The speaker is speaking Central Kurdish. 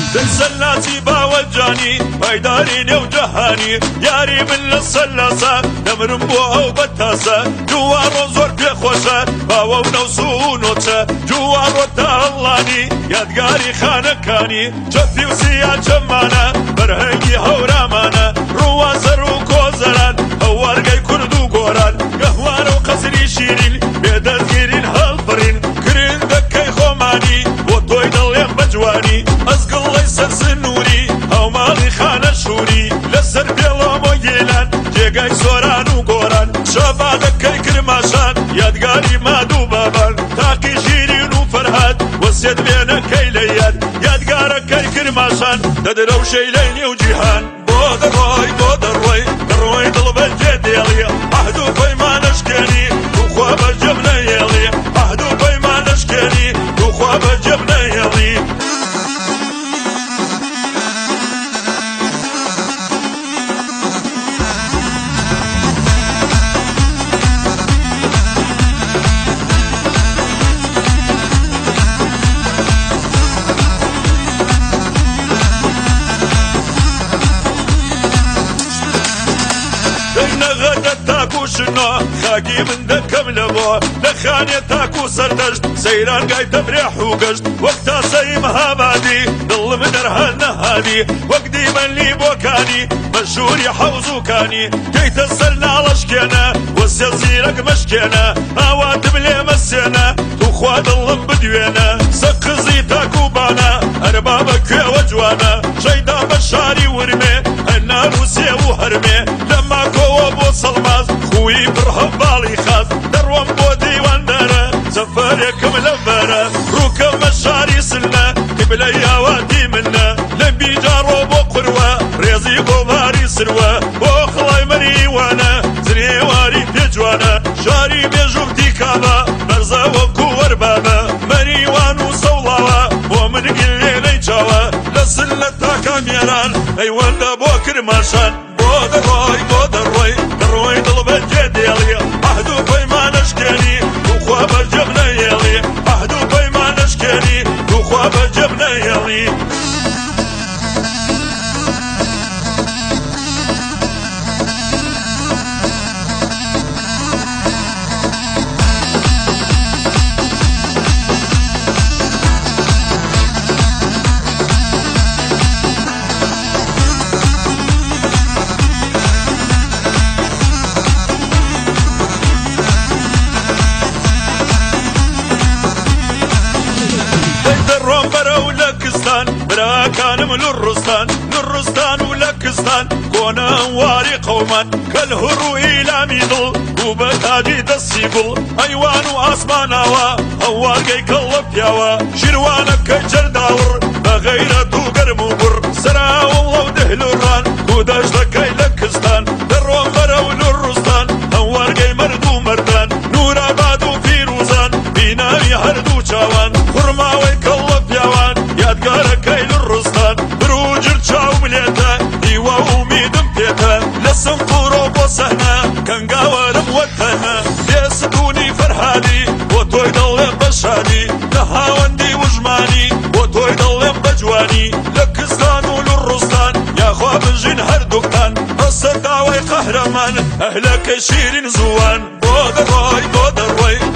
دەسەلاتی باوەجانی پایداری نێو جەهانی یاری من لە سەلاسە دەمرم بۆ ئەو بەتاسە جووارۆ زۆر پێخۆشە باوە و نەوسو و نۆچە جووارۆ تا هەڵانی یادگاری خانەکانی چەپی و سیان چەمانە بەرهەنگی هەورامانە ڕووازەر و کۆزەران هەوارگەی کورد و گۆران گەهوارە و قەسری شیرین بێدەستگیرین هەڵبڕین کرندەکەی خۆمانی بۆ تۆی دڵێم بەجوانی ئەزگڵەی سەر سنووری هەوماڵی خانە شووری لەسەر بێڵۆمۆ گێلان جێگای سۆران و گۆران شەبادەکەی کرماشان یادگاری ماد و بابان تاقی ژیرین و فەرهاد وەسێت وێنەکەی لە یاد یادگارەکەی کرماشان دەدرەوشەی لەی نێو جیهان بۆ دەڕۆی دەڕۆی دڵ بەجێ دێڵی عەهد و پەیمانەشکێنی توخوا بەجێم نەهێڵی عەهد و پەیمانەشکێنی توخوا بەجێم نەهێڵی خاکی من دەکەم لەبۆ لە خانێ تاکو و سەردەشت سەیران گای تەفرێح و گەشت وەک تاسەی مەهابادی دڵم دەرهان نەهادی وەک دیمەنلی بۆکانی مەشهوری حەوزوکانی کەیتە سەر ناڵەشکێنە وەسێ زیرەک مەشکێنە ئاواتم لێ مەسێنە توخوا دڵم بدوێنە سەقزی تاکوبانە ئەربابە کوێوە جوانە شەیدا بە شاری ورمێ هەنار و سێ و هەرمێ لە ماکۆوە بۆ سەڵماز خوی پڕ هەڤاڵی خاز دەڕۆم بۆ دیواندارە سەفەرێکم لەبەرە ڕووکەمە شاری سنە قیبلەی ئاواتی منە لە بیجاڕۆ بۆ قوروە ڕێزی گۆڤاری سروە بۆ خڵای مەریوانە زرێواری پێجوانە شاری بێژووتی کابە بەرزە وەکو وەربابە مەریوان و سەوڵاوە بۆ من گلێنەی چاوە لە سن لە تاکامێران ئەیوەندە بۆ کرماشان بۆ دەڕۆی دەڕۆی دڵ بەجێ دێڵی عەهد و پەیمانەشکێنی توخوا بەجێم نەهێڵی عەهد و پەیمانەشکێنی توخوا بەجێم نەهێڵی براكانم للرستان ولكستان كونا واري قوما كالهرو إلى ميدل وبتاجي دسيبل أيوان واسماناوا هوارقي كاللب ياوا شروانك كجرداور بغيرتو قرموبر سرا والله ودهل الران كوداش لكي لكستان دروان برو للرستان هوارقي مردو مردان نورا بادو فيروزان بيناوي هردو چاوان خرماوي كاللب ياوان یادگارەکەی لڕستان بروجر چاو ملێتە هیوا ئومیدم پێتە لە سنقوڕۆ بۆ سەهنە کەنگاوەرم وەتەنە بێستونی فەرهادی بۆ تۆی دڵێم بەشادی لە هاوەندی وژمانی بۆ تۆی دڵێم بەجوانی لە کستان و لڕستان یاخوا بژین هەردووکتان بەسەر داوای قەهرەمان ئەهلەکەی شیرین زووان بۆ دەڕۆی